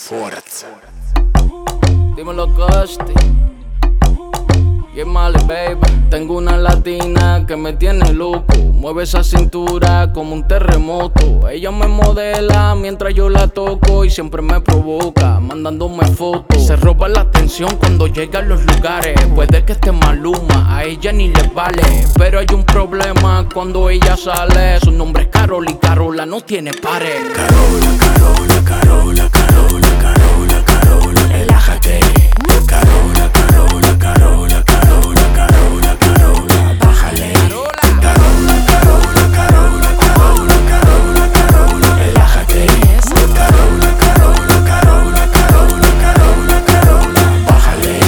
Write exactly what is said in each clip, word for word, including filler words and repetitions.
Forza. Dímelo, Costi. Yeah, Mali, baby. Tengo una latina que me tiene loco. Mueve esa cintura como un terremoto. Ella me modela mientras yo la toco y siempre me provoca, mandándome fotos. Se roba la atención cuando llega a los lugares. Puede que esté Maluma, a ella ni le vale. Pero hay un problema cuando ella sale. Su nombre es Carol y Carola no tiene pares. Carola, Carola, Carola, Carola, Carola, Carola, relájate. Carola, Carola, Carola, Carola, Carola, Carola, bájale. Carola, Carola, Carola, Carola, Carola, Carola, relájate. Carola, Carola, Carola, Carola, Carola, Carola, bájale.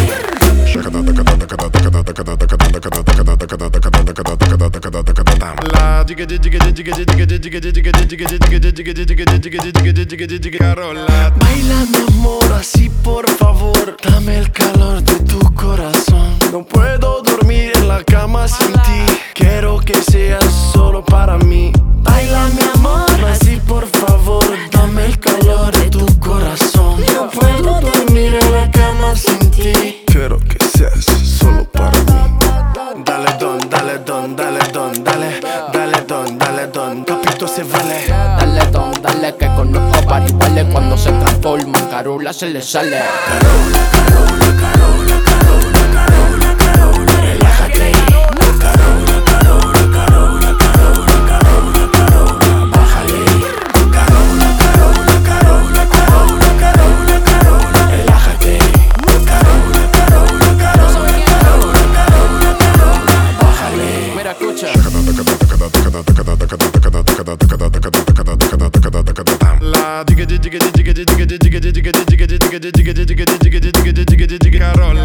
La chica chica chica chica chica chica chica chica chica chica chica Carola. Baila mi amor así por favor, dame el calor de tu corazón. No puedo dormir en la cama sin ti, quiero que seas solo para mí. Baila mi amor así por favor, dame el calor de tu corazón. No puedo dormir en la cama sin ti, quiero que seas solo para mí. Dale don, dale don, dale don, dale, dale don, dale don, capito se vale. Dale, don, dale, que conozco varios vale. Cuando se transforman, Carola se le sale. Carola, Carola, Carola, Carola, Carola, Carola, relájate. Carola, Carola, Carola, Carola, Carola, Carola, bájale. Carola, Carola, Carola, Carola, Carola, Carola, relájate. Carola, Carola, Carola, Carola, Carola, Carola, bájale. Mira, escucha. La chica chica chica chica chica chica chica chica chica chica chica chica chica chica chica Carola.